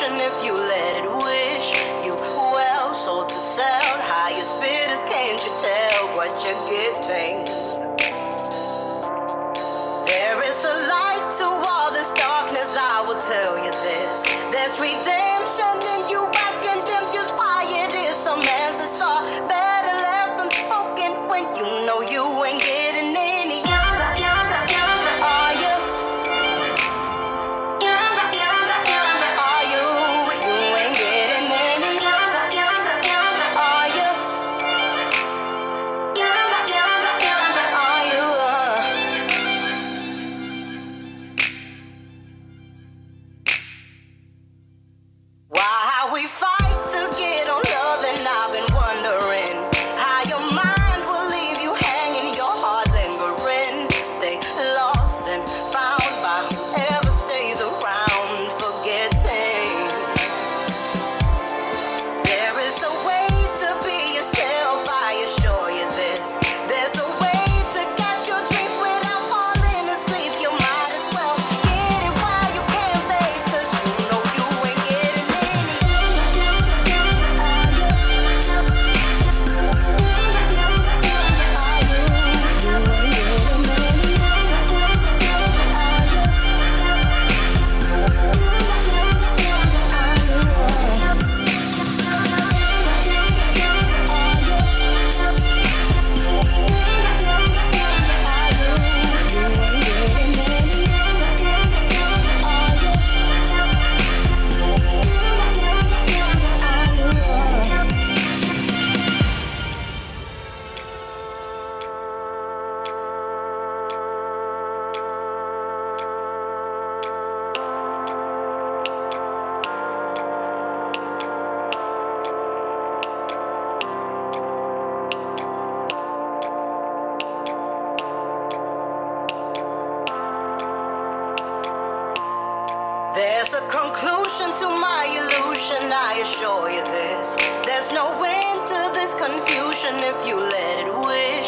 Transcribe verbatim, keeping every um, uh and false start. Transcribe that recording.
confusion if you let it wish you well. Sold to sell, highest bidders, can't you tell what you're getting? There is a light to all this darkness, I will tell you this. There's redemption in you asking them just why it is. Some answers are better left unspoken when you know you ain't getting any. Are you? Are you? You ain't getting any. Are you? Are you? Why we fight to get on love, and I've been wondering how your mind will leave you hanging, your heart lingering. Stay lost and found by whoever stays around, forgetting. There is a way to be yourself, I assure you this. There's a way to catch your dreams without falling asleep. You might as well get it while you can, babe, 'cause you know you ain't getting any. There's a conclusion to my illusion, I assure you this. There's no end to this confusion if you let it wish